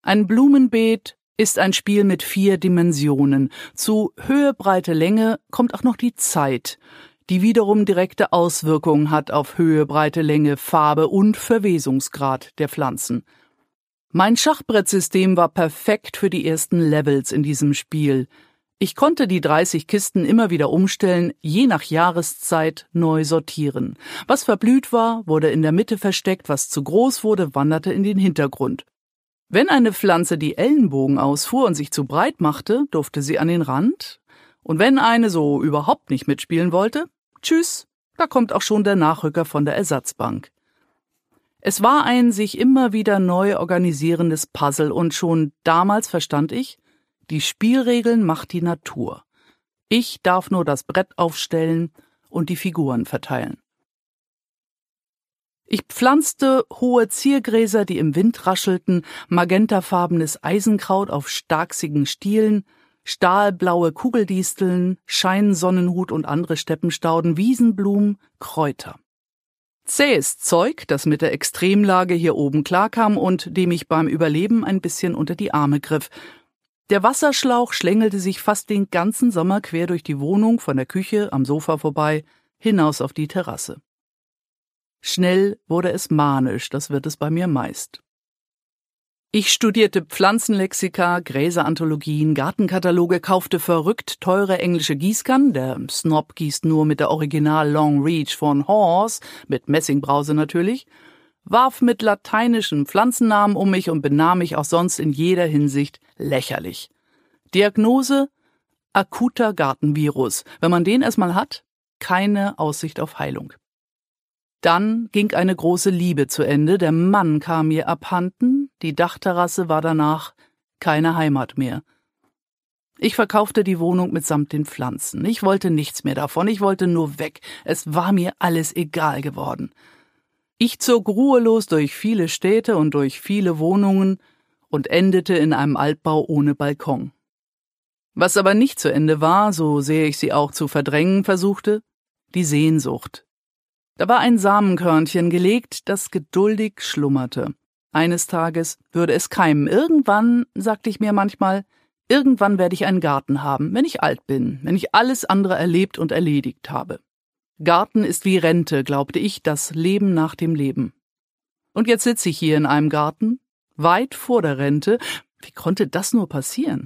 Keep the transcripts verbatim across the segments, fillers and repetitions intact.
Ein Blumenbeet ist ein Spiel mit vier Dimensionen. Zu Höhe, Breite, Länge kommt auch noch die Zeit, die wiederum direkte Auswirkungen hat auf Höhe, Breite, Länge, Farbe und Verwesungsgrad der Pflanzen. Mein Schachbrettsystem war perfekt für die ersten Levels in diesem Spiel. Ich konnte die dreißig Kisten immer wieder umstellen, je nach Jahreszeit neu sortieren. Was verblüht war, wurde in der Mitte versteckt, was zu groß wurde, wanderte in den Hintergrund. Wenn eine Pflanze die Ellenbogen ausfuhr und sich zu breit machte, durfte sie an den Rand. Und wenn eine so überhaupt nicht mitspielen wollte, tschüss, da kommt auch schon der Nachrücker von der Ersatzbank. Es war ein sich immer wieder neu organisierendes Puzzle und schon damals verstand ich, die Spielregeln macht die Natur. Ich darf nur das Brett aufstellen und die Figuren verteilen. Ich pflanzte hohe Ziergräser, die im Wind raschelten, magentafarbenes Eisenkraut auf starksigen Stielen, stahlblaue Kugeldisteln, Scheinsonnenhut und andere Steppenstauden, Wiesenblumen, Kräuter. Zähes Zeug, das mit der Extremlage hier oben klarkam und dem ich beim Überleben ein bisschen unter die Arme griff. Der Wasserschlauch schlängelte sich fast den ganzen Sommer quer durch die Wohnung, von der Küche am Sofa vorbei, hinaus auf die Terrasse. Schnell wurde es manisch, das wird es bei mir meist. Ich studierte Pflanzenlexika, Gräseranthologien, Gartenkataloge, kaufte verrückt teure englische Gießkannen, der Snob gießt nur mit der Original Long Reach von Horse, mit Messingbrause natürlich, warf mit lateinischen Pflanzennamen um mich und benahm mich auch sonst in jeder Hinsicht lächerlich. Diagnose: akuter Gartenvirus. Wenn man den erstmal hat, keine Aussicht auf Heilung. Dann ging eine große Liebe zu Ende, der Mann kam mir abhanden, die Dachterrasse war danach keine Heimat mehr. Ich verkaufte die Wohnung mitsamt den Pflanzen. Ich wollte nichts mehr davon, ich wollte nur weg. Es war mir alles egal geworden. Ich zog ruhelos durch viele Städte und durch viele Wohnungen und endete in einem Altbau ohne Balkon. Was aber nicht zu Ende war, so sehr ich sie auch zu verdrängen versuchte, die Sehnsucht. Da war ein Samenkörnchen gelegt, das geduldig schlummerte. Eines Tages würde es keimen. Irgendwann, sagte ich mir manchmal, irgendwann werde ich einen Garten haben, wenn ich alt bin, wenn ich alles andere erlebt und erledigt habe. Garten ist wie Rente, glaubte ich, das Leben nach dem Leben. Und jetzt sitze ich hier in einem Garten, weit vor der Rente. Wie konnte das nur passieren?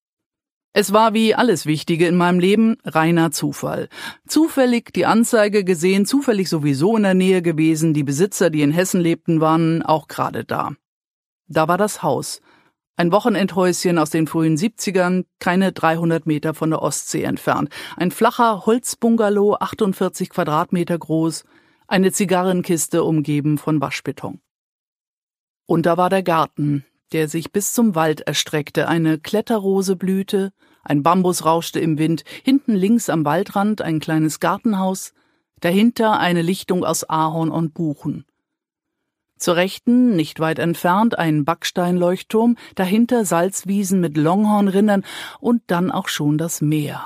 Es war wie alles Wichtige in meinem Leben reiner Zufall. Zufällig die Anzeige gesehen, zufällig sowieso in der Nähe gewesen, die Besitzer, die in Hessen lebten, waren auch gerade da. Da war das Haus. Ein Wochenendhäuschen aus den frühen siebzigern, keine dreihundert Meter von der Ostsee entfernt. Ein flacher Holzbungalow, achtundvierzig Quadratmeter groß, eine Zigarrenkiste umgeben von Waschbeton. Und da war der Garten, der sich bis zum Wald erstreckte, eine Kletterrose blühte, ein Bambus rauschte im Wind, hinten links am Waldrand ein kleines Gartenhaus, dahinter eine Lichtung aus Ahorn und Buchen. Zur Rechten, nicht weit entfernt, ein Backsteinleuchtturm, dahinter Salzwiesen mit Longhornrindern und dann auch schon das Meer.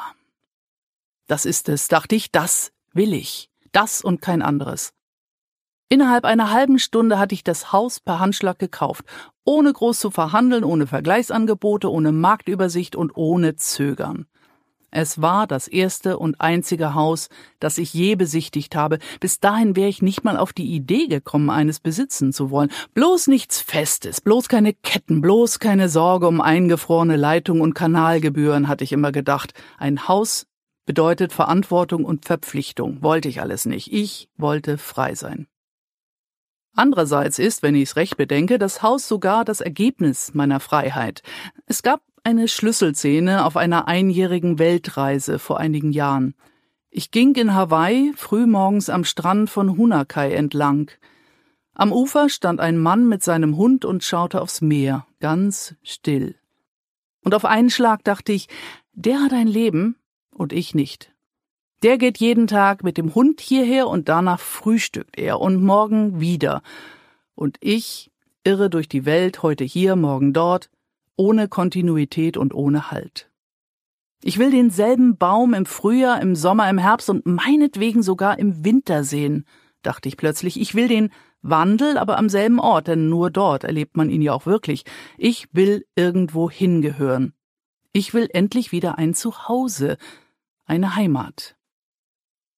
Das ist es, dachte ich, das will ich, das und kein anderes. Innerhalb einer halben Stunde hatte ich das Haus per Handschlag gekauft, ohne groß zu verhandeln, ohne Vergleichsangebote, ohne Marktübersicht und ohne Zögern. Es war das erste und einzige Haus, das ich je besichtigt habe. Bis dahin wäre ich nicht mal auf die Idee gekommen, eines besitzen zu wollen. Bloß nichts Festes, bloß keine Ketten, bloß keine Sorge um eingefrorene Leitung und Kanalgebühren, hatte ich immer gedacht. Ein Haus bedeutet Verantwortung und Verpflichtung. Wollte ich alles nicht. Ich wollte frei sein. Andererseits ist, wenn ich es recht bedenke, das Haus sogar das Ergebnis meiner Freiheit. Es gab eine Schlüsselszene auf einer einjährigen Weltreise vor einigen Jahren. Ich ging in Hawaii frühmorgens am Strand von Hunakai entlang. Am Ufer stand ein Mann mit seinem Hund und schaute aufs Meer, ganz still. Und auf einen Schlag dachte ich, der hat ein Leben und ich nicht. Der geht jeden Tag mit dem Hund hierher und danach frühstückt er und morgen wieder. Und ich irre durch die Welt, heute hier, morgen dort, ohne Kontinuität und ohne Halt. Ich will denselben Baum im Frühjahr, im Sommer, im Herbst und meinetwegen sogar im Winter sehen, dachte ich plötzlich. Ich will den Wandel, aber am selben Ort, denn nur dort erlebt man ihn ja auch wirklich. Ich will irgendwo hingehören. Ich will endlich wieder ein Zuhause, eine Heimat.